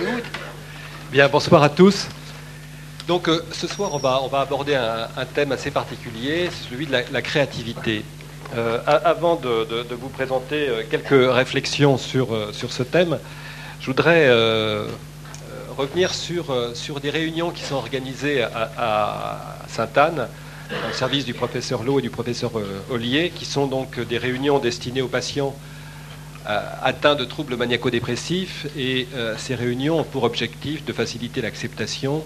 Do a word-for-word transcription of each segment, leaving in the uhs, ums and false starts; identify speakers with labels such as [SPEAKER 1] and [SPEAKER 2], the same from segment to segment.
[SPEAKER 1] mood. Bien, bonsoir à tous. Donc euh, ce soir, on va, on va aborder un, un thème assez particulier, celui de la, la créativité. Euh, avant de, de, de vous présenter quelques réflexions sur, sur ce thème, je voudrais euh, revenir sur, sur des réunions qui sont organisées à, à Sainte-Anne, au service du professeur Lowe et du professeur Ollier, qui sont donc des réunions destinées aux patients atteints de troubles maniaco-dépressifs. Et euh, ces réunions ont pour objectif de faciliter l'acceptation,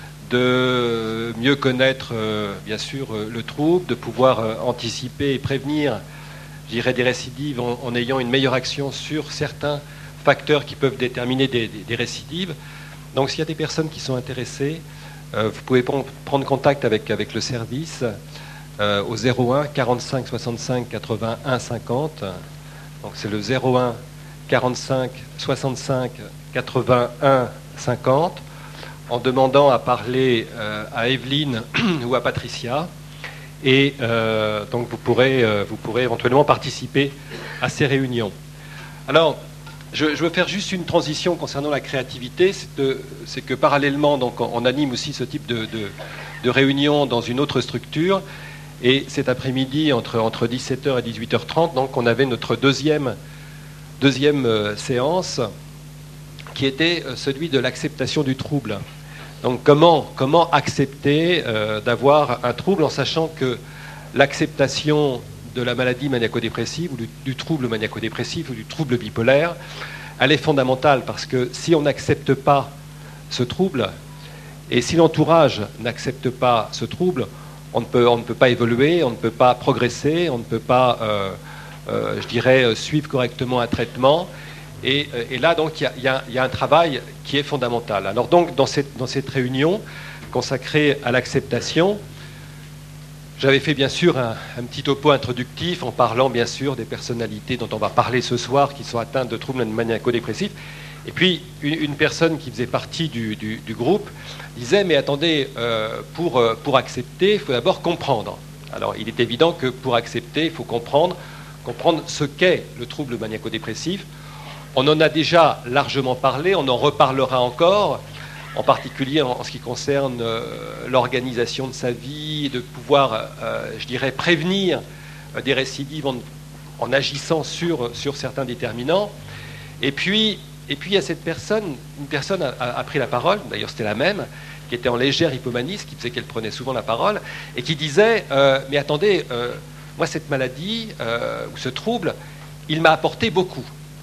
[SPEAKER 1] de mieux connaître, euh, bien sûr, euh, le trouble, de pouvoir euh, anticiper et prévenir, je dirais, des récidives en, en ayant une meilleure action sur certains facteurs qui peuvent déterminer des, des, des récidives. Donc, s'il y a des personnes qui sont intéressées, euh, vous pouvez prendre contact avec, avec le service euh, au zéro un quarante-cinq soixante-cinq quatre-vingt-un cinquante. Donc, c'est le zéro un quarante-cinq soixante-cinq quatre-vingt-un cinquante. En demandant à parler euh, à Evelyne ou à Patricia. Et euh, donc vous pourrez, euh, vous pourrez éventuellement participer à ces réunions. Alors, je, je veux faire juste une transition concernant la créativité. C'est que parallèlement, donc, on, on anime aussi ce type de, de, de réunion dans une autre structure. Et cet après-midi, entre, entre dix-sept heures et dix-huit heures trente, donc, on avait notre deuxième, deuxième euh, séance, qui était celui de l'acceptation du trouble. Donc comment, comment accepter euh, d'avoir un trouble en sachant que l'acceptation de la maladie maniaco-dépressive ou du, du trouble maniaco-dépressif ou du trouble bipolaire, elle est fondamentale parce que si on n'accepte pas ce trouble et si l'entourage n'accepte pas ce trouble, on ne peut, on ne peut pas évoluer, on ne peut pas progresser, on ne peut pas, euh, euh, je dirais, suivre correctement un traitement. Et, et là, donc, il y, y, y a un travail qui est fondamental. Alors, donc, dans cette, dans cette réunion consacrée à l'acceptation, j'avais fait, bien sûr, un, un petit topo introductif en parlant, bien sûr, des personnalités dont on va parler ce soir, qui sont atteintes de troubles maniaco-dépressifs. Et puis, une, une personne qui faisait partie du, du, du groupe disait, mais attendez, euh, pour, pour accepter, il faut d'abord comprendre. Alors, il est évident que pour accepter, il faut comprendre, comprendre ce qu'est le trouble maniaco-dépressif. On en a déjà largement parlé, on en reparlera encore, en particulier en, en ce qui concerne euh, l'organisation de sa vie, de pouvoir, euh, je dirais, prévenir euh, des récidives en, en agissant sur, sur certains déterminants. Et puis, et puis, il y a cette personne, une personne a, a, a pris la parole, d'ailleurs c'était la même, qui était en légère hypomanie, ce qui faisait qu'elle prenait souvent la parole, et qui disait euh, « Mais attendez, euh, moi cette maladie, euh, ou ce trouble, il m'a apporté beaucoup. »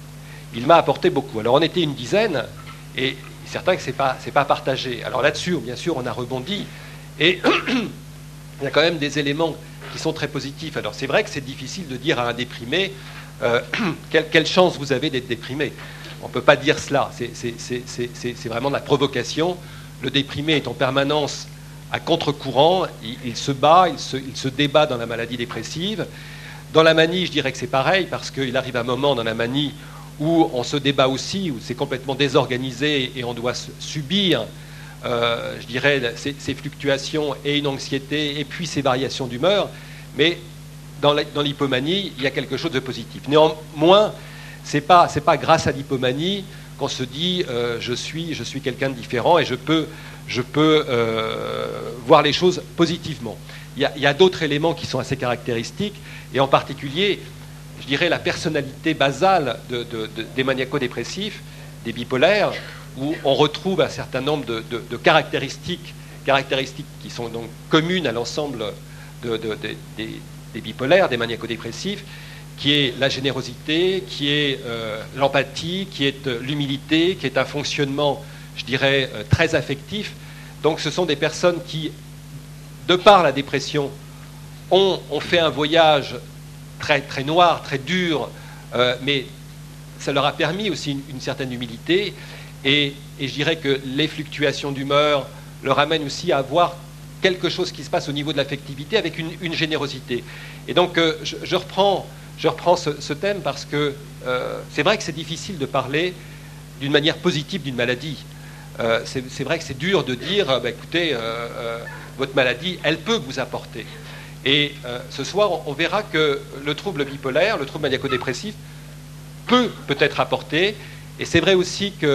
[SPEAKER 1] Il m'a apporté beaucoup. Alors on était une dizaine, et il est certain que ce n'est pas, c'est pas partagé. Alors là-dessus, bien sûr, on a rebondi, et il y a quand même des éléments qui sont très positifs. Alors c'est vrai que c'est difficile de dire à un déprimé, euh, quelle, quelle chance vous avez d'être déprimé. On ne peut pas dire cela, c'est, c'est, c'est, c'est, c'est vraiment de la provocation. Le déprimé est en permanence à contre-courant, il, il se bat, il se, il se débat dans la maladie dépressive. Dans la manie, je dirais que c'est pareil, parce qu'il arrive un moment dans la manie où on se débat aussi, où c'est complètement désorganisé et on doit subir, euh, je dirais, ces, ces fluctuations et une anxiété et puis ces variations d'humeur. Mais dans l'hypomanie, il y a quelque chose de positif. Néanmoins, ce n'est pas, c'est pas grâce à l'hypomanie qu'on se dit euh, je suis, je suis quelqu'un de différent et je peux, je peux euh, voir les choses positivement. Il y a, il y a d'autres éléments qui sont assez caractéristiques, et en particulier, je dirais, la personnalité basale de, de, de, des maniaco-dépressifs, des bipolaires, où on retrouve un certain nombre de, de, de caractéristiques, caractéristiques qui sont donc communes à l'ensemble de, de, de, des, des bipolaires, des maniaco-dépressifs, qui est la générosité, qui est euh, l'empathie, qui est euh, l'humilité, qui est un fonctionnement, je dirais, euh, très affectif. Donc ce sont des personnes qui, de par la dépression, ont, ont fait un voyage très, très noir, très dur, euh, mais ça leur a permis aussi une, une certaine humilité, et, et je dirais que les fluctuations d'humeur leur amènent aussi à voir quelque chose qui se passe au niveau de l'affectivité avec une, une générosité. Et donc euh, je, je reprends, je reprends ce, ce thème parce que euh, c'est vrai que c'est difficile de parler d'une manière positive d'une maladie. Euh, c'est, c'est vrai que c'est dur de dire, bah, écoutez, euh, euh, votre maladie, elle peut vous apporter. Et euh, ce soir, on, on verra que le trouble bipolaire, le trouble maniaco-dépressif, peut peut-être apporter. Et c'est vrai aussi que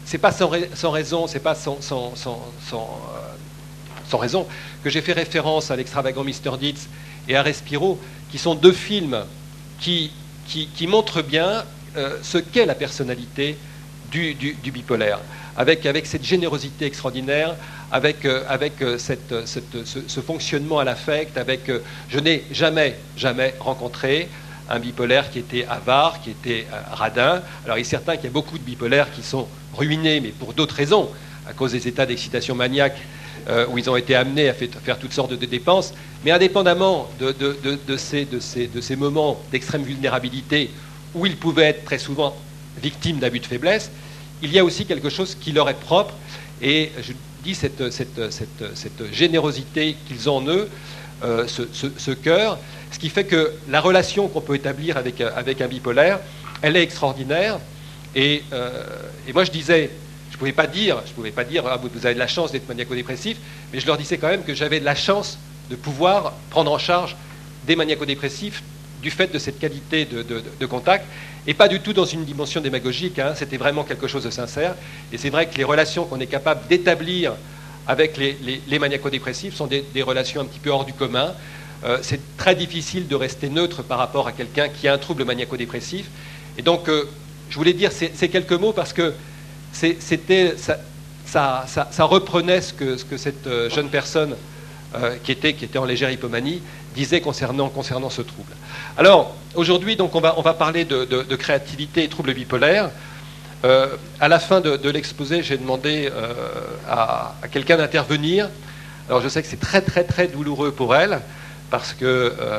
[SPEAKER 1] c'est pas sans, sans raison, c'est pas sans, sans, sans, sans, euh, sans raison que j'ai fait référence à l'extravagant mister Deeds et à Respiro, qui sont deux films qui, qui, qui montrent bien euh, ce qu'est la personnalité du, du, du bipolaire, avec, avec cette générosité extraordinaire, avec, euh, avec euh, cette, cette, ce, ce fonctionnement à l'affect, avec euh, je n'ai jamais, jamais rencontré un bipolaire qui était avare, qui était euh, radin. Alors il est certain qu'il y a beaucoup de bipolaires qui sont ruinés, mais pour d'autres raisons, à cause des états d'excitation maniaque euh, où ils ont été amenés à fait, faire toutes sortes de, de dépenses. Mais indépendamment de, de, de, de, ces, de, ces, de ces moments d'extrême vulnérabilité où ils pouvaient être très souvent victimes d'abus de faiblesse, il y a aussi quelque chose qui leur est propre. Et je dis cette, cette, cette, cette générosité qu'ils ont en eux, euh, ce, ce, ce cœur, ce qui fait que la relation qu'on peut établir avec, avec un bipolaire, elle est extraordinaire. Et, euh, et moi je disais, je ne pouvais pas dire, je pouvais pas dire ah, vous avez de la chance d'être maniaco-dépressif, mais je leur disais quand même que j'avais de la chance de pouvoir prendre en charge des maniaco-dépressifs du fait de cette qualité de, de, de contact, et pas du tout dans une dimension démagogique, hein, c'était vraiment quelque chose de sincère. Et c'est vrai que les relations qu'on est capable d'établir avec les, les, les maniaco-dépressifs sont des, des relations un petit peu hors du commun. Euh, c'est très difficile de rester neutre par rapport à quelqu'un qui a un trouble maniaco-dépressif. Et donc, euh, je voulais dire ces, ces quelques mots parce que c'était, ça, ça, ça, ça reprenait ce que, ce que cette jeune personne euh, qui, était, qui était en légère hypomanie disait concernant, concernant ce trouble. Alors, aujourd'hui, donc, on va, on va parler de, de, de créativité et troubles bipolaires. Euh, à la fin de, de l'exposé, j'ai demandé euh, à, à quelqu'un d'intervenir. Alors, je sais que c'est très, très, très douloureux pour elle, parce qu'il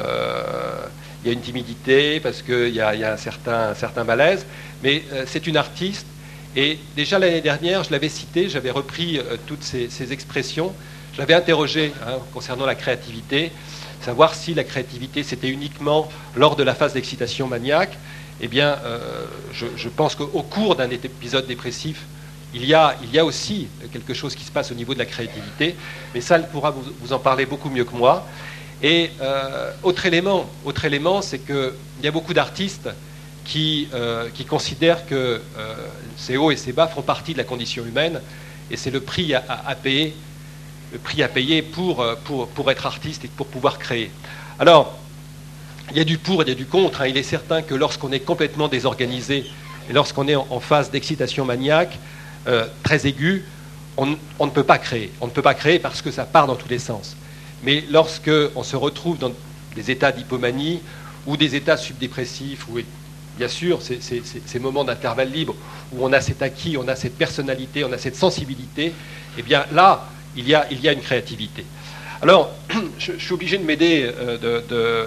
[SPEAKER 1] euh, y a une timidité, parce qu'il y a, y a un, certain, un certain malaise, mais euh, c'est une artiste. Et déjà l'année dernière, je l'avais citée, j'avais repris euh, toutes ces, ces expressions. Je l'avais interrogée hein, concernant la créativité, savoir si la créativité c'était uniquement lors de la phase d'excitation maniaque. Eh bien, euh, je, je pense qu'au cours d'un épisode dépressif, il y, a, il y a aussi quelque chose qui se passe au niveau de la créativité, mais ça, elle pourra vous, vous en parler beaucoup mieux que moi. Et euh, autre élément, autre élément, c'est qu'il y a beaucoup d'artistes qui, euh, qui considèrent que euh, ces hauts et ces bas font partie de la condition humaine, et c'est le prix à, à, à payer, le prix à payer pour, pour, pour être artiste et pour pouvoir créer. Alors, il y a du pour et il y a du contre. Hein. Il est certain que lorsqu'on est complètement désorganisé et lorsqu'on est en, en phase d'excitation maniaque euh, très aiguë, on, on ne peut pas créer. On ne peut pas créer parce que ça part dans tous les sens. Mais lorsqu'on se retrouve dans des états d'hypomanie ou des états subdépressifs, où bien sûr ces, ces, ces moments d'intervalle libre où on a cet acquis, on a cette personnalité, on a cette sensibilité, eh bien là, il y a, il y a une créativité. Alors, je, je suis obligé de m'aider euh, de, de,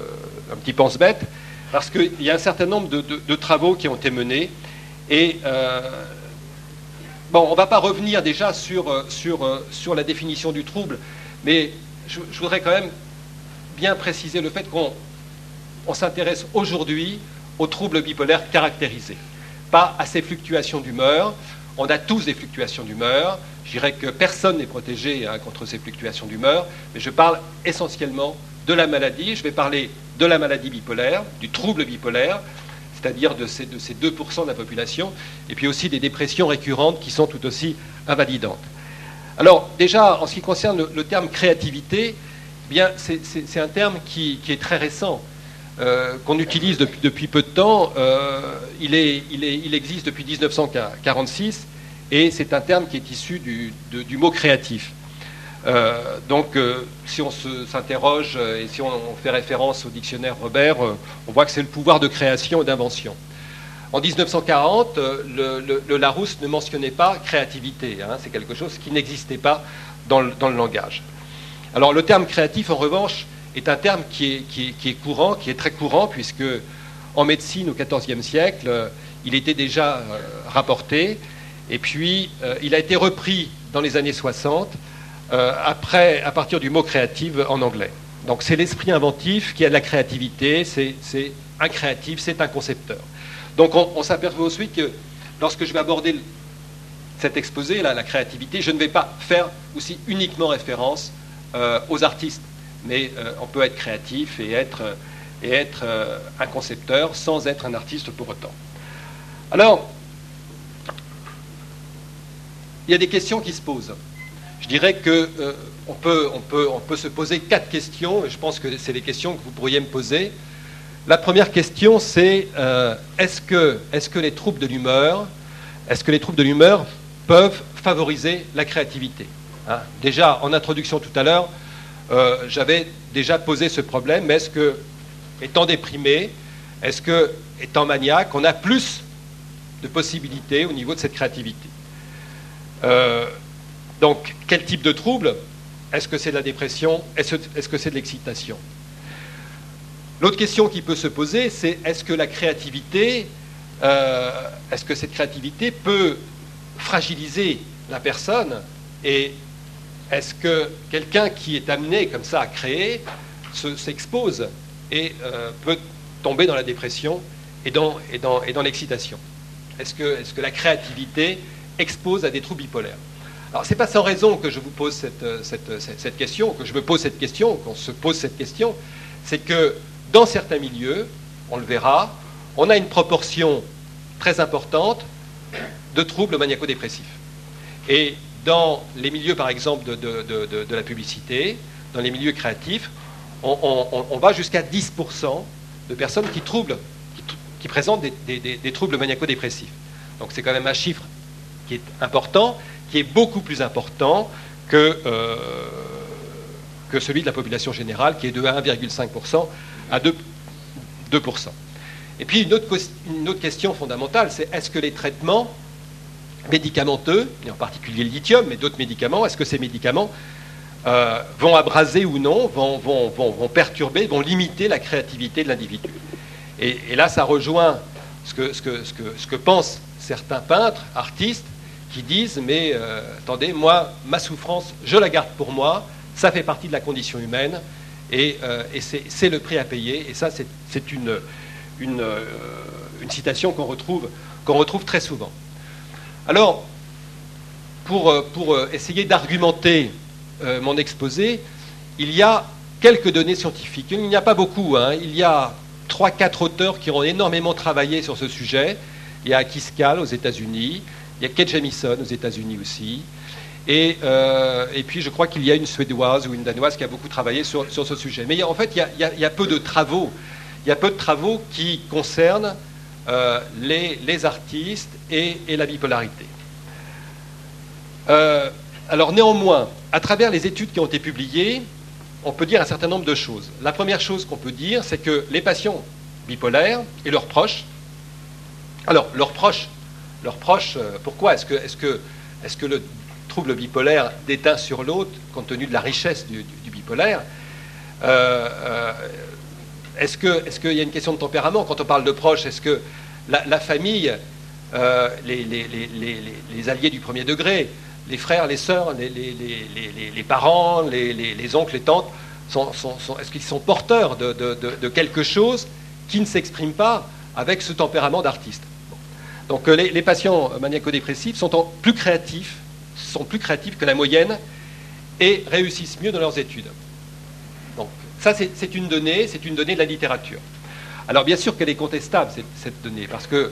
[SPEAKER 1] un petit pense-bête, parce qu'il y a un certain nombre de, de, de travaux qui ont été menés, et euh, bon, on ne va pas revenir déjà sur, sur, sur la définition du trouble, mais je, je voudrais quand même bien préciser le fait qu'on on s'intéresse aujourd'hui aux troubles bipolaires caractérisés, pas à ces fluctuations d'humeur. On a tous des fluctuations d'humeur. Je dirais que personne n'est protégé hein, contre ces fluctuations d'humeur, mais je parle essentiellement de la maladie. Je vais parler de la maladie bipolaire, du trouble bipolaire, c'est-à-dire de ces, de ces deux pour cent de la population, et puis aussi des dépressions récurrentes qui sont tout aussi invalidantes. Alors, déjà, en ce qui concerne le, le terme créativité, eh bien, c'est, c'est, c'est un terme qui, qui est très récent, euh, qu'on utilise depuis, depuis peu de temps. Euh, il, est, il, est, il existe depuis mille neuf cent quarante-six, et c'est un terme qui est issu du, de, du mot créatif. Euh, donc, euh, si on se, s'interroge euh, et si on, on fait référence au dictionnaire Robert, euh, on voit que c'est le pouvoir de création et d'invention. En mille neuf cent quarante, euh, le, le, le Larousse ne mentionnait pas créativité. Hein, c'est quelque chose qui n'existait pas dans le, dans le langage. Alors, le terme créatif, en revanche, est un terme qui est, qui est, qui est courant, qui est très courant, puisque en médecine, au quatorzième siècle, euh, il était déjà euh, rapporté, et puis euh, il a été repris dans les années soixante, Euh, après, à partir du mot créative en anglais. Donc c'est l'esprit inventif qui a de la créativité, c'est, c'est un créatif, c'est un concepteur. Donc on, on s'aperçoit ensuite que lorsque je vais aborder le, cet exposé, là, la créativité, je ne vais pas faire aussi uniquement référence euh, aux artistes, mais euh, on peut être créatif et être, et être euh, un concepteur sans être un artiste pour autant. Alors, il y a des questions qui se posent. Je dirais que euh, on peut, on peut, on peut se poser quatre questions, et je pense que c'est les questions que vous pourriez me poser. La première question, c'est euh, est-ce que, est-ce que les troubles de l'humeur, est-ce que les troubles de l'humeur peuvent favoriser la créativité, hein? Déjà, en introduction tout à l'heure, euh, j'avais déjà posé ce problème, mais est-ce que, étant déprimé, est-ce que, étant maniaque, on a plus de possibilités au niveau de cette créativité? euh, Donc, quel type de trouble? Est-ce que c'est de la dépression? Est-ce, est-ce que c'est de l'excitation? L'autre question qui peut se poser, c'est est-ce que la créativité, euh, est-ce que cette créativité peut fragiliser la personne? Et est-ce que quelqu'un qui est amené comme ça à créer se, s'expose et euh, peut tomber dans la dépression et dans, et dans, et dans l'excitation? Est-ce que, est-ce que la créativité expose à des troubles bipolaires? Alors, ce n'est pas sans raison que je vous pose cette, cette, cette, cette question, que je me pose cette question, qu'on se pose cette question. C'est que dans certains milieux, on le verra, on a une proportion très importante de troubles maniaco-dépressifs. Et dans les milieux, par exemple, de, de, de, de la publicité, dans les milieux créatifs, on, on, on va jusqu'à dix pour cent de personnes qui, troublent, qui, qui présentent des, des, des troubles maniaco-dépressifs. Donc c'est quand même un chiffre qui est important, qui est beaucoup plus important que, euh, que celui de la population générale, qui est de un virgule cinq pour cent à deux pour cent. Et puis une autre, une autre question fondamentale, c'est est-ce que les traitements médicamenteux, et en particulier le lithium, mais d'autres médicaments, est-ce que ces médicaments euh, vont abraser ou non, vont, vont, vont, vont perturber, vont limiter la créativité de l'individu? Et, et là, ça rejoint ce que, ce, que, ce, que, ce que pensent certains peintres, artistes, qui disent, mais euh, attendez, moi, ma souffrance, je la garde pour moi, ça fait partie de la condition humaine, et, euh, et c'est, c'est le prix à payer, et ça, c'est, c'est une, une, euh, une citation qu'on retrouve, qu'on retrouve très souvent. Alors, pour, pour essayer d'argumenter euh, mon exposé, il y a quelques données scientifiques. Il n'y a pas beaucoup, hein. Il y a trois quatre auteurs qui ont énormément travaillé sur ce sujet. Il y a Kiskal aux États-Unis, il y a Kate Jamison aux États-Unis aussi, et, euh, et puis je crois qu'il y a une Suédoise ou une Danoise qui a beaucoup travaillé sur, sur ce sujet. Mais en fait, il y, a, il, y a, il y a peu de travaux. Il y a peu de travaux qui concernent euh, les, les artistes et, et la bipolarité. Euh, alors néanmoins, à travers les études qui ont été publiées, on peut dire un certain nombre de choses. La première chose qu'on peut dire, c'est que les patients bipolaires et leurs proches, alors leurs proches, leurs proches, euh, pourquoi est-ce que, est-ce que, est-ce que le trouble bipolaire déteint sur l'autre, compte tenu de la richesse du, du, du bipolaire, euh, euh, est-ce que, est-ce qu'il y a une question de tempérament quand on parle de proches? Est-ce que la, la famille, euh, les, les, les, les, les alliés du premier degré, les frères, les sœurs, les, les, les, les parents, les, les, les oncles, les tantes, sont, sont, sont, est-ce qu'ils sont porteurs de, de, de, de quelque chose qui ne s'exprime pas avec ce tempérament d'artiste? Bon. Donc les, les patients maniaco-dépressifs sont en, plus créatifs, sont plus créatifs que la moyenne et réussissent mieux dans leurs études. Donc ça, c'est, c'est une donnée, c'est une donnée de la littérature. Alors bien sûr qu'elle est contestable, cette, cette donnée, parce que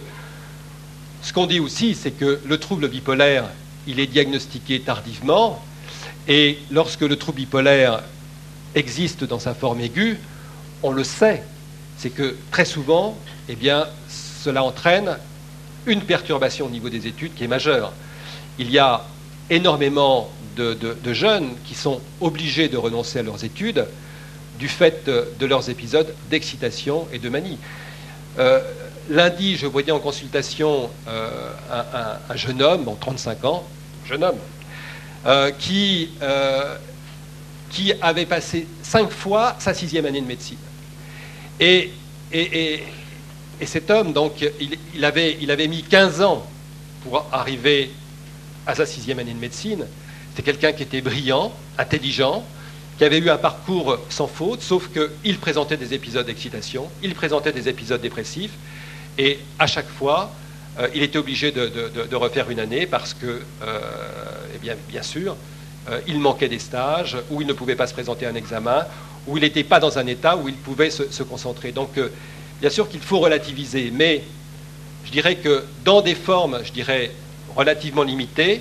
[SPEAKER 1] ce qu'on dit aussi, c'est que le trouble bipolaire, il est diagnostiqué tardivement, et lorsque le trouble bipolaire existe dans sa forme aiguë, on le sait, c'est que très souvent, eh bien, cela entraîne une perturbation au niveau des études qui est majeure. Il y a énormément de, de, de jeunes qui sont obligés de renoncer à leurs études du fait de, de leurs épisodes d'excitation et de manie. Euh, lundi, je voyais en consultation euh, un, un, un jeune homme, bon, trente-cinq ans, jeune homme, euh, qui, euh, qui avait passé cinq fois sa sixième année de médecine. Et, et, et, et cet homme, donc, il, il, avait, il avait mis quinze ans pour arriver à sa sixième année de médecine. C'était quelqu'un qui était brillant, intelligent, qui avait eu un parcours sans faute, sauf qu'il présentait des épisodes d'excitation, il présentait des épisodes dépressifs, et à chaque fois, euh, il était obligé de, de, de refaire une année parce que, euh, eh bien, bien sûr, euh, il manquait des stages, ou il ne pouvait pas se présenter à un examen, ou il n'était pas dans un état où il pouvait se, se concentrer. Donc, euh, bien sûr qu'il faut relativiser, mais je dirais que dans des formes, je dirais, relativement limitées,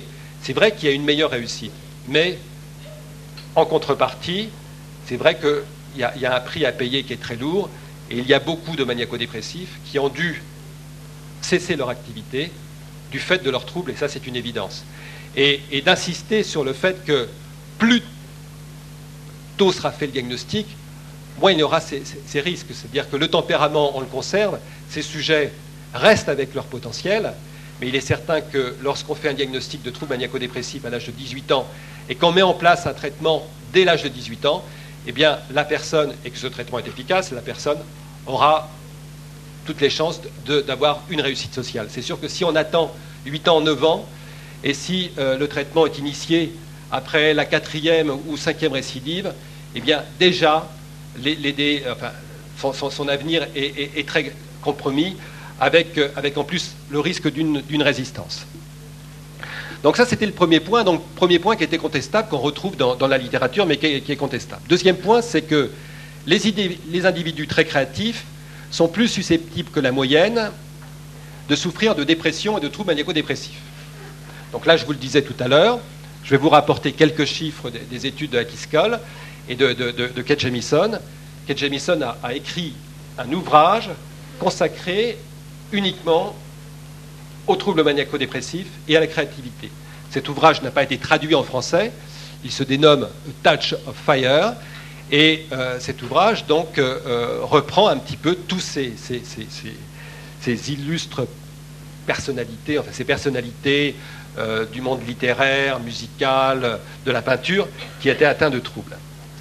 [SPEAKER 1] c'est vrai qu'il y a une meilleure réussite. Mais en contrepartie, c'est vrai qu'il y, y a un prix à payer qui est très lourd, et il y a beaucoup de maniaco-dépressifs qui ont dû cesser leur activité du fait de leurs troubles, et ça c'est une évidence. Et, et d'insister sur le fait que plus tôt sera fait le diagnostic, moins il y aura ces, ces, ces risques. C'est-à-dire que le tempérament, on le conserve, ces sujets restent avec leur potentiel, mais il est certain que lorsqu'on fait un diagnostic de trouble maniaco-dépressif à l'âge de dix-huit ans et qu'on met en place un traitement dès l'âge de dix-huit ans, eh bien la personne, et que ce traitement est efficace, la personne aura toutes les chances de, d'avoir une réussite sociale. C'est sûr que si on attend huit ans, neuf ans, et si euh, le traitement est initié après la quatrième ou cinquième récidive, eh bien déjà, l'aider, enfin, son, son, son avenir est, est, est très compromis, avec, euh, avec en plus le risque d'une, d'une résistance. Donc ça, c'était le premier point. Donc premier point qui était contestable, qu'on retrouve dans, dans la littérature, mais qui est, qui est contestable. Deuxième point, c'est que les, idées, les individus très créatifs sont plus susceptibles que la moyenne de souffrir de dépression et de troubles maniaco-dépressifs. Donc là, je vous le disais tout à l'heure, je vais vous rapporter quelques chiffres des, des études de Hackey-Skoll et de, de, de, de Kate Jamison. Kate Jamison a, a écrit un ouvrage consacré uniquement aux troubles maniaco-dépressifs et à la créativité. Cet ouvrage n'a pas été traduit en français, il se dénomme Touch of Fire, et euh, cet ouvrage donc euh, reprend un petit peu tous ces, ces, ces, ces, ces illustres personnalités, enfin ces personnalités euh, du monde littéraire, musical, de la peinture, qui étaient atteints de troubles.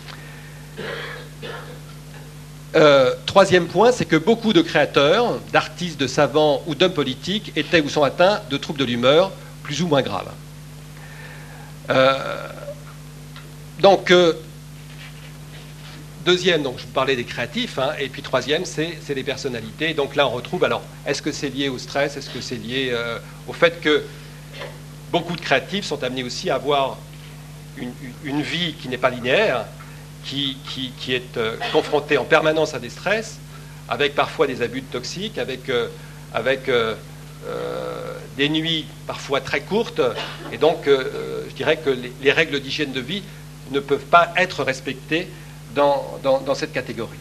[SPEAKER 1] Euh, troisième point, c'est que beaucoup de créateurs, d'artistes, de savants ou d'hommes politiques étaient ou sont atteints de troubles de l'humeur plus ou moins graves. Euh, donc, euh, deuxième, donc je vous parlais des créatifs, hein, et puis troisième, c'est, c'est les personnalités. Donc là, on retrouve, alors, est-ce que c'est lié au stress? Est-ce que c'est lié euh, au fait que beaucoup de créatifs sont amenés aussi à avoir une, une vie qui n'est pas linéaire, Qui, qui, qui est euh, confronté en permanence à des stress, avec parfois des abus toxiques, avec, euh, avec euh, euh, des nuits parfois très courtes, et donc euh, je dirais que les, les règles d'hygiène de vie ne peuvent pas être respectées dans, dans, dans cette catégorie.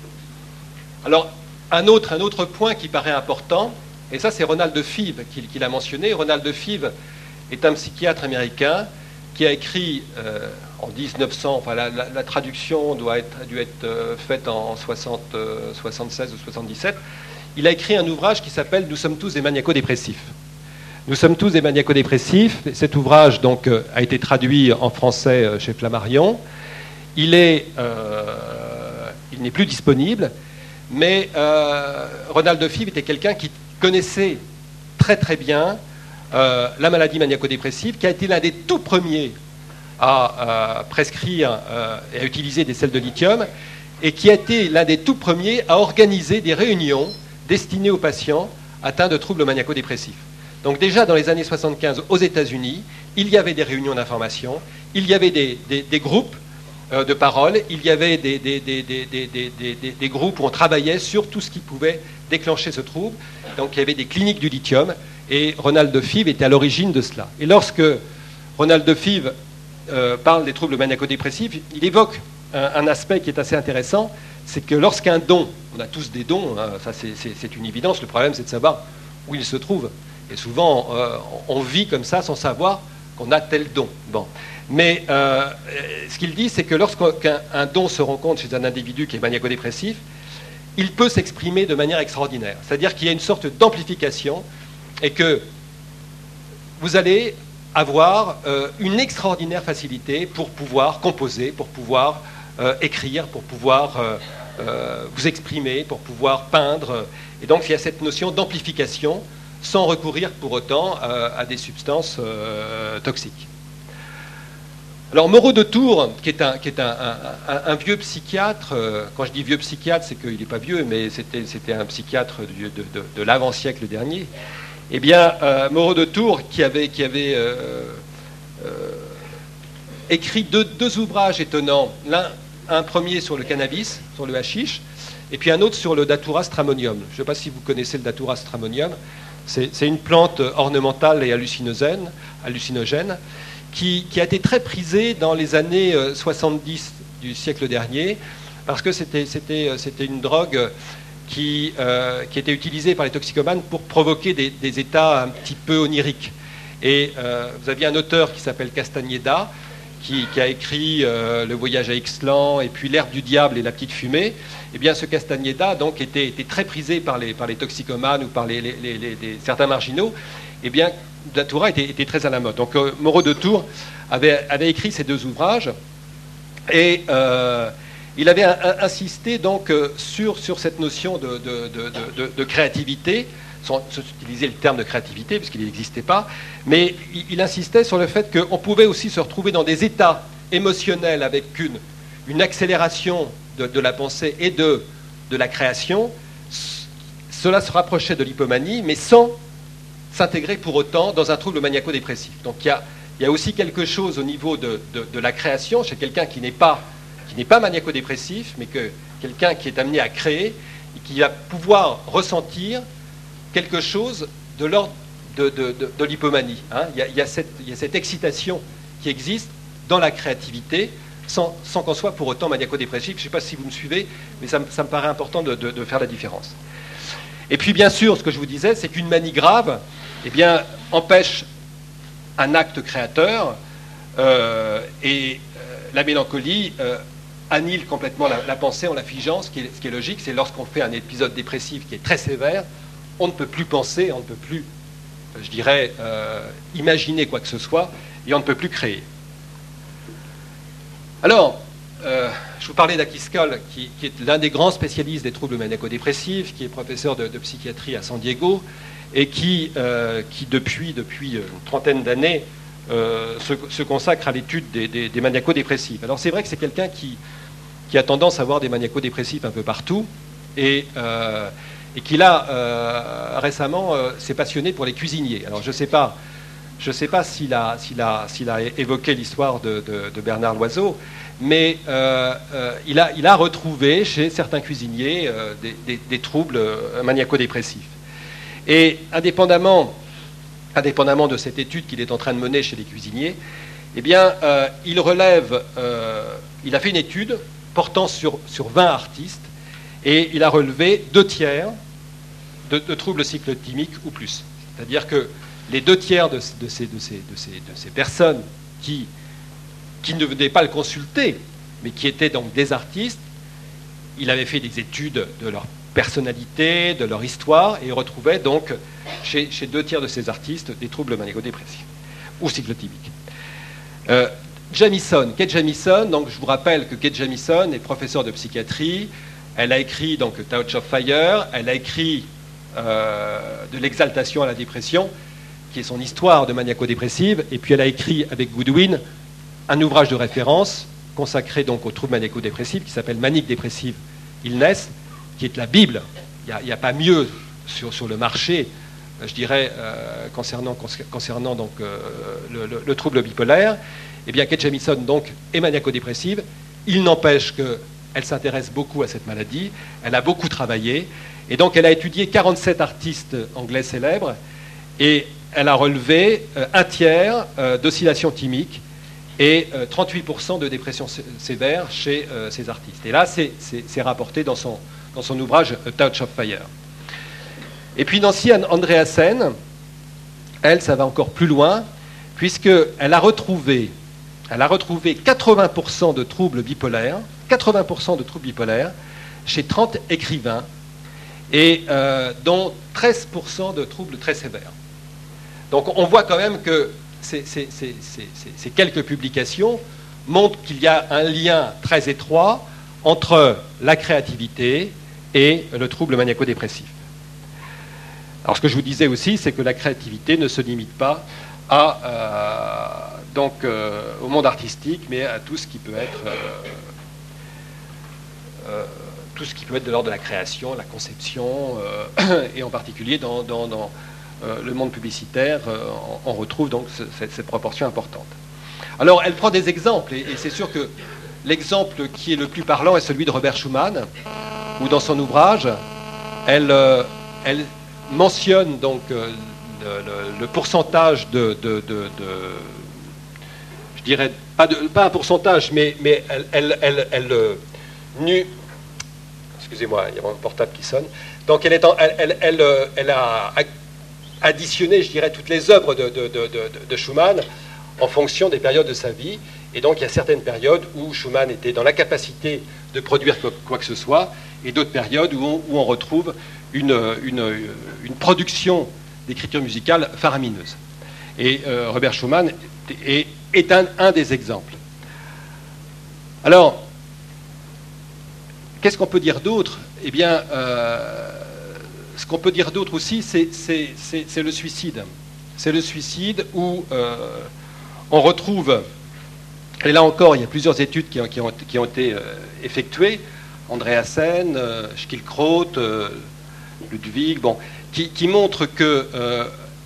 [SPEAKER 1] Alors, un autre, un autre point qui paraît important, et ça c'est Ronald de Fives qui, qui l'a mentionné. Ronald de Fives est un psychiatre américain qui a écrit euh, en dix-neuf cents, enfin la, la, la traduction doit être, a dû être euh, faite en soixante, euh, soixante-seize ou soixante-dix-sept, il a écrit un ouvrage qui s'appelle « Nous sommes tous des maniaco-dépressifs ». Nous sommes tous des maniaco-dépressifs. Cet ouvrage donc, euh, a été traduit en français euh, chez Flammarion. Il est, euh, il n'est plus disponible, mais euh, Ronald de Fives était quelqu'un qui connaissait très très bien euh, la maladie maniaco-dépressive, qui a été l'un des tout premiers à, à prescrire euh, et à utiliser des sels de lithium, et qui a été l'un des tout premiers à organiser des réunions destinées aux patients atteints de troubles maniaco-dépressifs. Donc déjà dans les années soixante-quinze aux États-Unis, il y avait des réunions d'information, il y avait des, des, des groupes euh, de parole, il y avait des, des, des, des, des, des, des, des groupes où on travaillait sur tout ce qui pouvait déclencher ce trouble. Donc il y avait des cliniques du lithium, et Ronald de Fives était à l'origine de cela. Et lorsque Ronald de Fives euh, parle des troubles maniaco-dépressifs, il évoque un, un aspect qui est assez intéressant, c'est que lorsqu'un don, on a tous des dons, hein, ça c'est, c'est, c'est une évidence, le problème c'est de savoir où il se trouve. Et souvent, euh, on vit comme ça sans savoir qu'on a tel don. Bon. Mais euh, ce qu'il dit, c'est que lorsqu'un un don se rencontre chez un individu qui est maniaco-dépressif, il peut s'exprimer de manière extraordinaire. C'est-à-dire qu'il y a une sorte d'amplification et que vous allez avoir euh, une extraordinaire facilité pour pouvoir composer, pour pouvoir euh, écrire, pour pouvoir euh, euh, vous exprimer, pour pouvoir peindre. Et donc, il y a cette notion d'amplification sans recourir pour autant euh, à des substances euh, toxiques. Alors Moreau de Tours, qui est un, qui est un, un, un, un vieux psychiatre, euh, quand je dis vieux psychiatre, c'est qu'il n'est pas vieux, mais c'était, c'était un psychiatre du, de, de, de l'avant-siècle dernier, eh bien, euh, Moreau de Tours, qui avait, qui avait euh, euh, écrit deux, deux ouvrages étonnants, l'un, un premier sur le cannabis, sur le hashish, et puis un autre sur le datura stramonium. Je ne sais pas si vous connaissez le datura stramonium. C'est une plante ornementale et hallucinogène, hallucinogène qui, qui a été très prisée dans les années soixante-dix du siècle dernier, parce que c'était une drogue qui, euh, qui était utilisée par les toxicomanes pour provoquer des, des états un petit peu oniriques. Et euh, vous aviez un auteur qui s'appelle Castañeda, qui, qui a écrit euh, Le voyage à Ixtlan, et puis L'herbe du diable et La petite fumée. Eh bien, ce Castañeda donc, était, était très prisé par les, par les toxicomanes ou par les, les, les, les, les, certains marginaux. Eh bien, Datura était, était très à la mode. Donc, euh, Moreau de Tours avait, avait écrit ces deux ouvrages, et euh, il avait a, a, insisté donc, euh, sur, sur cette notion de, de, de, de, de créativité, sans utiliser le terme de créativité, puisqu'il n'existait pas, mais il, il insistait sur le fait qu'on pouvait aussi se retrouver dans des états émotionnels avec une, une accélération de, de la pensée et de, de la création. Cela se rapprochait de l'hypomanie, mais sans s'intégrer pour autant dans un trouble maniaco-dépressif. Donc il y a, il y a aussi quelque chose au niveau de, de, de la création chez quelqu'un qui n'est pas, qui n'est pas maniaco-dépressif, mais que quelqu'un qui est amené à créer et qui va pouvoir ressentir quelque chose de l'ordre de, de, de, de l'hypomanie. Hein. Il, il, il y a cette excitation qui existe dans la créativité, sans, sans qu'on soit pour autant maniaco-dépressif. Je ne sais pas si vous me suivez, mais ça, ça me paraît important de, de, de faire la différence. Et puis, bien sûr, ce que je vous disais, c'est qu'une manie grave eh bien, empêche un acte créateur, euh, et euh, la mélancolie euh, annihile complètement la, la pensée en la figeant. Ce qui est, ce qui est logique, c'est lorsqu'on fait un épisode dépressif qui est très sévère, on ne peut plus penser, on ne peut plus, je dirais, euh, imaginer quoi que ce soit, et on ne peut plus créer. Alors, euh, je vous parlais d'Akis Cole, qui, qui est l'un des grands spécialistes des troubles maniaco-dépressifs, qui est professeur de, de psychiatrie à San Diego, et qui, euh, qui depuis, depuis une trentaine d'années, euh, se, se consacre à l'étude des, des, des maniaco-dépressifs. Alors, c'est vrai que c'est quelqu'un qui, qui a tendance à voir des maniaco-dépressifs un peu partout, et... Euh, et qui là, euh, récemment, euh, s'est passionné pour les cuisiniers. Alors je ne sais pas, je sais pas s'il a, s'il a, s'il a évoqué l'histoire de, de, de Bernard Loiseau, mais euh, euh, il, a, il a retrouvé chez certains cuisiniers euh, des, des, des troubles euh, maniaco-dépressifs. Et indépendamment, indépendamment de cette étude qu'il est en train de mener chez les cuisiniers, eh bien, euh, il relève, euh, il a fait une étude portant sur, sur vingt artistes, et il a relevé deux tiers de, de troubles cyclotimiques ou plus. C'est-à-dire que les deux tiers de, de, ces, de, ces, de, ces, de ces personnes qui, qui ne venaient pas le consulter, mais qui étaient donc des artistes, il avait fait des études de leur personnalité, de leur histoire, et il retrouvait donc chez, chez deux tiers de ces artistes des troubles maniaco-dépressifs ou cyclotimiques. Euh, Jamieson, Kate Jamieson, donc je vous rappelle que Kate Jamieson est professeure de psychiatrie. Elle a écrit donc Touch of Fire, elle a écrit euh, De l'exaltation à la dépression, qui est son histoire de maniaco-dépressive, et puis elle a écrit avec Goodwin un ouvrage de référence consacré donc aux troubles maniaco-dépressifs qui s'appelle Manic Depressive Illness, qui est la Bible. Il n'y a, a pas mieux sur, sur le marché, je dirais, euh, concernant, concernant donc, euh, le, le, le trouble bipolaire. Eh bien, Kate Jamieson donc est maniaco-dépressive. Il n'empêche que elle s'intéresse beaucoup à cette maladie, elle a beaucoup travaillé, et donc elle a étudié quarante-sept artistes anglais célèbres, et elle a relevé euh, un tiers euh, d'oscillation thymique et euh, trente-huit pour cent de dépression sé sévère chez euh, ces artistes. Et là, c'est rapporté dans son, dans son ouvrage A Touch of Fire. Et puis Nancy Andreasen, elle, ça va encore plus loin, puisqu'elle a retrouvé, elle a retrouvé quatre-vingts pour cent de troubles bipolaires, quatre-vingts pour cent de troubles bipolaires chez trente écrivains, et euh, dont treize pour cent de troubles très sévères. Donc on voit quand même que ces, ces, ces, ces quelques publications montrent qu'il y a un lien très étroit entre la créativité et le trouble maniaco-dépressif. Alors ce que je vous disais aussi, c'est que la créativité ne se limite pas à, euh, donc, euh, au monde artistique, mais à tout ce qui peut être... Euh, euh, tout ce qui peut être de l'ordre de la création, la conception, euh, et en particulier dans, dans, dans euh, le monde publicitaire, euh, on, on retrouve donc ce, cette, cette proportion importante. Alors, elle prend des exemples, et, et c'est sûr que l'exemple qui est le plus parlant est celui de Robert Schumann, où dans son ouvrage, elle, euh, elle, mentionne donc euh, le, le, le pourcentage de, de, de, de, je dirais pas, de, pas un pourcentage, mais, mais elle, elle, elle, elle, elle nu, excusez-moi, il y a mon portable qui sonne. Donc elle, est en, elle, elle, elle, elle a additionné, je dirais, toutes les œuvres de, de, de, de, de Schumann en fonction des périodes de sa vie. Et donc il y a certaines périodes où Schumann était dans la capacité de produire quoi, quoi que ce soit, et d'autres périodes où on, où on retrouve une, une, une production d'écriture musicale faramineuse. Et euh, Robert Schumann est, est un, un des exemples. Alors, qu'est-ce qu'on peut dire d'autre? Eh bien, euh, ce qu'on peut dire d'autre aussi, c'est le suicide. C'est le suicide où euh, on retrouve, et là encore, il y a plusieurs études qui ont, qui ont, qui ont été euh, effectuées, Andreasen, euh, Schildkraut, euh, Ludwig, bon, qui, qui montrent que euh,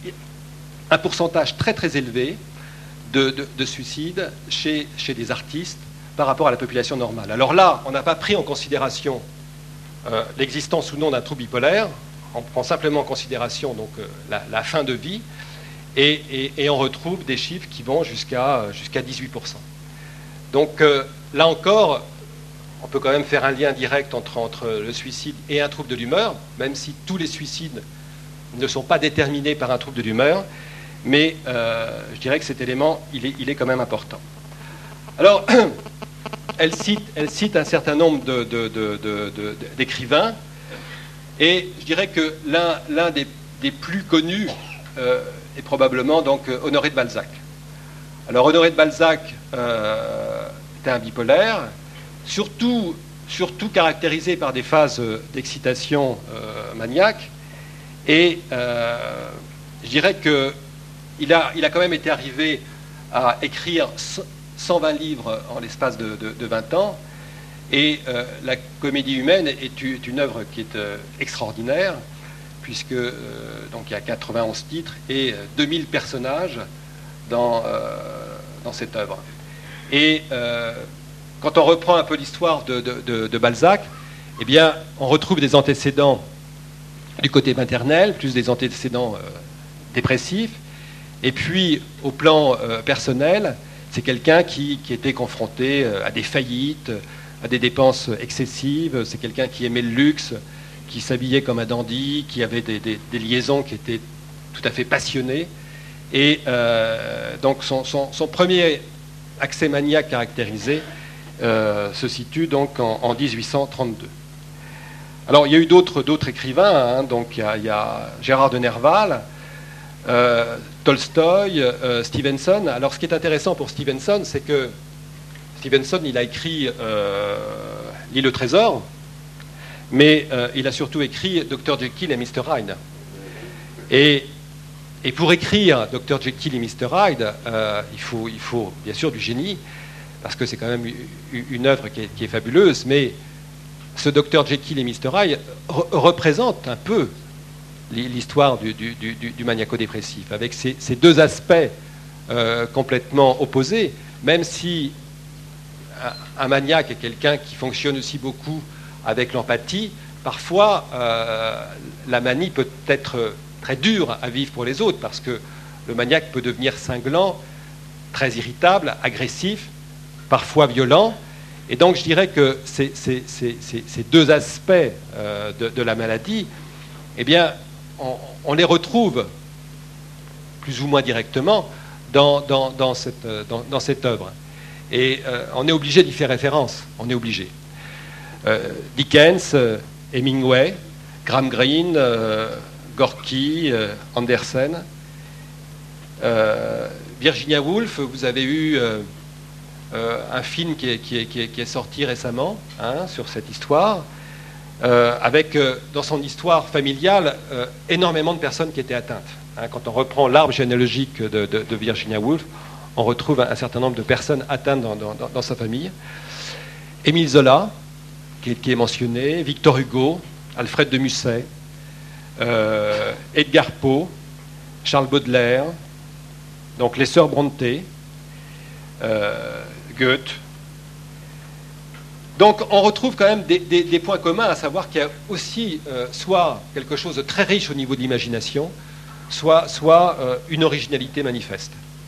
[SPEAKER 1] un pourcentage très très élevé de, de, de suicides chez, chez des artistes par rapport à la population normale. Alors là, on n'a pas pris en considération euh, l'existence ou non d'un trouble bipolaire, on prend simplement en considération donc, euh, la, la fin de vie, et, et, et on retrouve des chiffres qui vont jusqu'à jusqu'à dix-huit pour cent. Donc euh, là encore, on peut quand même faire un lien direct entre, entre le suicide et un trouble de l'humeur, même si tous les suicides ne sont pas déterminés par un trouble de l'humeur, mais euh, je dirais que cet élément, il est, il est quand même important. Alors, elle cite, elle cite un certain nombre de, de, de, de, de, d'écrivains, et je dirais que l'un, l'un des, des plus connus euh, est probablement donc Honoré de Balzac. Alors Honoré de Balzac euh, était un bipolaire, surtout, surtout caractérisé par des phases d'excitation euh, maniaque, et euh, je dirais qu'il a, il a quand même été arrivé à écrire cent vingt livres en l'espace de, de, de vingt ans, et euh, la comédie humaine est une œuvre qui est euh, extraordinaire, puisque euh, donc il y a quatre-vingt-onze titres et deux mille personnages dans, euh, dans cette œuvre. Et euh, quand on reprend un peu l'histoire de, de, de, de Balzac, eh bien, on retrouve des antécédents du côté maternel, plus des antécédents euh, dépressifs, et puis au plan euh, personnel, c'est quelqu'un qui, qui était confronté à des faillites, à des dépenses excessives, c'est quelqu'un qui aimait le luxe, qui s'habillait comme un dandy, qui avait des, des, des liaisons qui étaient tout à fait passionnées. Et euh, donc son, son, son premier accès maniaque caractérisé euh, se situe donc en, en dix-huit cent trente-deux. Alors il y a eu d'autres d'autres écrivains, hein, donc il y, a, il y a Gérard de Nerval, euh, Tolstoï, euh, Stevenson. Alors ce qui est intéressant pour Stevenson, c'est que Stevenson, il a écrit euh, L'île au trésor, mais euh, il a surtout écrit docteur Jekyll et mister Hyde. Et, et pour écrire docteur Jekyll et mister Hyde, euh, il, faut, il faut bien sûr du génie, parce que c'est quand même une œuvre qui est, qui est fabuleuse, mais ce docteur Jekyll et mister Hyde re représente un peu l'histoire du, du, du, du maniaco-dépressif, avec ces, ces deux aspects euh, complètement opposés, même si un, un maniaque est quelqu'un qui fonctionne aussi beaucoup avec l'empathie, parfois euh, la manie peut être très dure à vivre pour les autres, parce que le maniaque peut devenir cinglant, très irritable, agressif, parfois violent. Et donc je dirais que ces, ces, ces, ces deux aspects euh, de, de la maladie, eh bien, on, on les retrouve plus ou moins directement dans, dans, dans, cette, dans, dans cette œuvre. Et euh, on est obligé d'y faire référence, on est obligé. Euh, Dickens, euh, Hemingway, Graham Greene, euh, Gorky, euh, Andersen, euh, Virginia Woolf, vous avez eu euh, euh, un film qui est, qui, est, qui, est, qui est sorti récemment hein, sur cette histoire, euh, avec euh, dans son histoire familiale euh, énormément de personnes qui étaient atteintes. Hein, quand on reprend l'arbre généalogique de, de, de Virginia Woolf, on retrouve un, un certain nombre de personnes atteintes dans, dans, dans sa famille. Émile Zola, qui est, qui est mentionné, Victor Hugo, Alfred de Musset, euh, Edgar Poe, Charles Baudelaire, donc les sœurs Brontë, euh, Goethe, Donc on retrouve quand même des, des, des points communs, à savoir qu'il y a aussi euh, soit quelque chose de très riche au niveau de l'imagination, soit, soit euh, une originalité manifeste.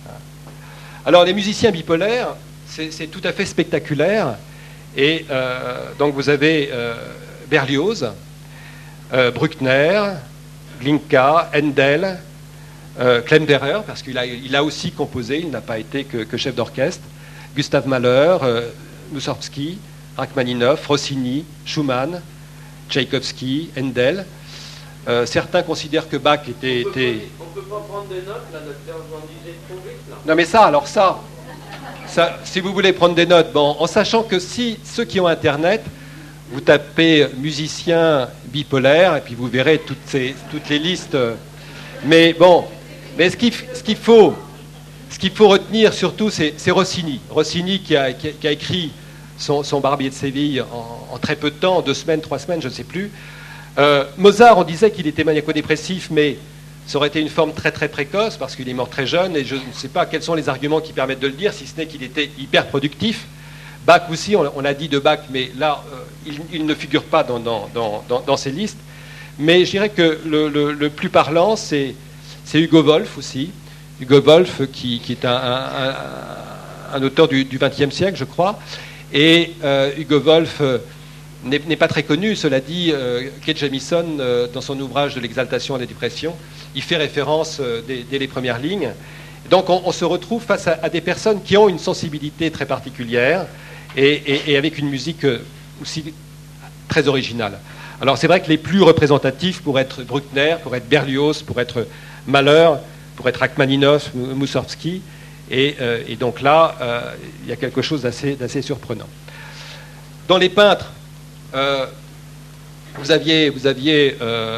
[SPEAKER 1] Alors les musiciens bipolaires, c'est tout à fait spectaculaire. Et euh, donc vous avez euh, Berlioz, euh, Bruckner, Glinka, Handel, euh, Klemperer, parce qu'il a, il a aussi composé, il n'a pas été que, que chef d'orchestre, Gustav Mahler, euh, Mussorgsky, Rachmaninoff, Rossini, Schumann, Tchaïkovski, Handel. Euh, certains considèrent que Bach était...
[SPEAKER 2] On
[SPEAKER 1] était...
[SPEAKER 2] ne peut pas prendre des notes, là, notre père vous en disait trop vite, là.
[SPEAKER 1] Non mais ça, alors ça, ça, si vous voulez prendre des notes, bon, en sachant que si ceux qui ont Internet, vous tapez musicien bipolaire, et puis vous verrez toutes, ces, toutes les listes. Mais bon, mais ce qu'il ce qu'il faut, ce qu'il faut retenir surtout, c'est Rossini. Rossini qui a, qui a, qui a écrit son, son Barbier de Séville en, en très peu de temps, en deux semaines, trois semaines, je ne sais plus. Euh, Mozart, on disait qu'il était maniaco-dépressif, mais ça aurait été une forme très très précoce parce qu'il est mort très jeune et je ne sais pas quels sont les arguments qui permettent de le dire, si ce n'est qu'il était hyper productif. Bach aussi, on, on a dit de Bach, mais là, euh, il, il ne figure pas dans, dans, dans, dans ces listes. Mais je dirais que le, le, le plus parlant, c'est Hugo Wolf aussi. Hugo Wolf, qui, qui est un, un, un, un auteur du vingtième siècle, je crois. Et euh, Hugo Wolf euh, n'est pas très connu, cela dit, euh, Kate Jamison, euh, dans son ouvrage de l'exaltation à la dépression, il fait référence euh, dès, dès les premières lignes. Donc on, on se retrouve face à, à des personnes qui ont une sensibilité très particulière et, et, et avec une musique euh, aussi très originale. Alors c'est vrai que les plus représentatifs pourraient être Bruckner, pourraient être Berlioz, pourraient être Mahler, pourraient être Rachmaninoff, Mussorgsky, et, euh, et donc là, euh, il y a quelque chose d'assez surprenant. Dans les peintres, euh, vous aviez, vous aviez euh,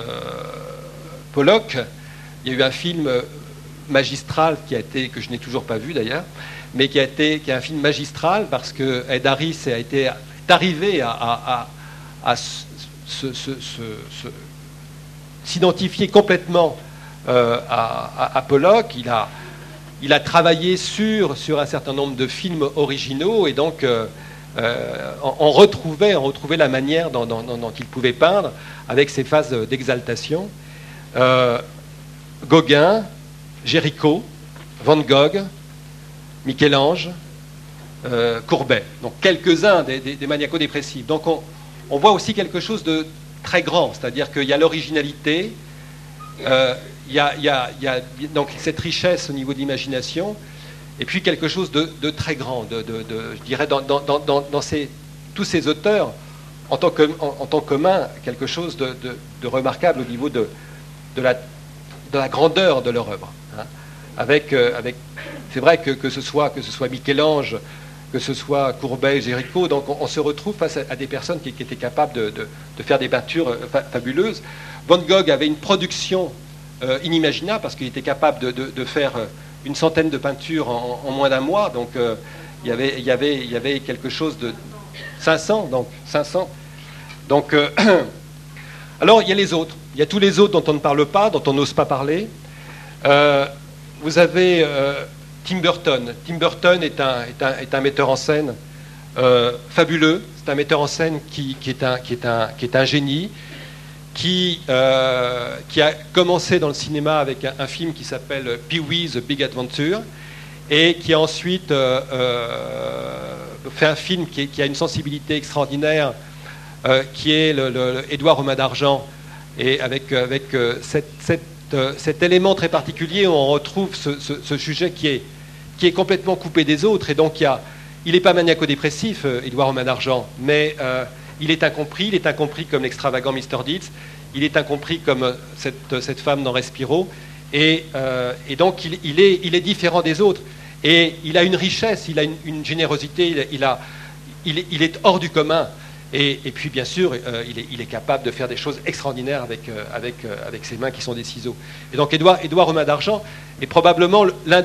[SPEAKER 1] Pollock. Il y a eu un film magistral qui a été, que je n'ai toujours pas vu d'ailleurs, mais qui a été, qui est un film magistral parce que Ed Harris a été, est arrivé à, à, à, à s'identifier complètement euh, à, à, à Pollock. Il a, il a travaillé sur, sur un certain nombre de films originaux et donc euh, euh, on, on, retrouvait, on retrouvait la manière dont, dont, dont il pouvait peindre avec ses phases d'exaltation. Euh, Gauguin, Géricault, Van Gogh, Michel-Ange, euh, Courbet. Donc quelques-uns des, des, des maniaco-dépressifs. Donc on, on voit aussi quelque chose de très grand, c'est-à-dire qu'il y a l'originalité, euh, il y a, il y a, il y a donc cette richesse au niveau de l'imagination, et puis quelque chose de, de très grand, de, de, de, je dirais dans, dans, dans, dans ces, tous ces auteurs, en tant que, en, en tant commun, quelque chose de, de, de remarquable au niveau de, de, la, de la grandeur de leur œuvre. Hein. Avec, euh, avec, c'est vrai que, que ce soit, que ce soit Michel-Ange, que ce soit Courbet, Géricault, donc on, on se retrouve face à, à des personnes qui, qui étaient capables de, de, de faire des peintures fa fabuleuses. Van Gogh avait une production euh, inimaginable parce qu'il était capable de, de, de faire une centaine de peintures en, en moins d'un mois, donc euh, il, y avait, il, y avait, il y avait quelque chose de cinq cents, donc cinq cents. Donc, euh, alors il y a les autres, il y a tous les autres dont on ne parle pas, dont on n'ose pas parler. Euh, vous avez euh, Tim Burton. Tim Burton est un, est un, est un metteur en scène euh, fabuleux. C'est un metteur en scène qui, qui, est, un, qui, est, un, qui est un génie, qui, euh, qui a commencé dans le cinéma avec un, un film qui s'appelle Pee-wee's Big Adventure et qui a ensuite euh, euh, fait un film qui, est, qui a une sensibilité extraordinaire, euh, qui est le, le, le Édouard aux mains d'argent, et avec, avec euh, cette, cette, euh, cet élément très particulier où on retrouve ce, ce, ce sujet qui est, qui est complètement coupé des autres, et donc il y a, il n'est pas maniaco-dépressif, euh, Édouard aux mains d'argent, mais euh, il est incompris, il est incompris comme l'extravagant mister Deeds, il est incompris comme cette, cette femme dans Respiro, et, euh, et donc il, il, est, il est différent des autres, et il a une richesse, il a une, une générosité, il, il, a, il, est, il est hors du commun, et, et puis bien sûr, euh, il, est, il est capable de faire des choses extraordinaires avec, euh, avec, euh, avec ses mains qui sont des ciseaux. Et donc Édouard, Édouard aux mains d'argent est probablement l'un des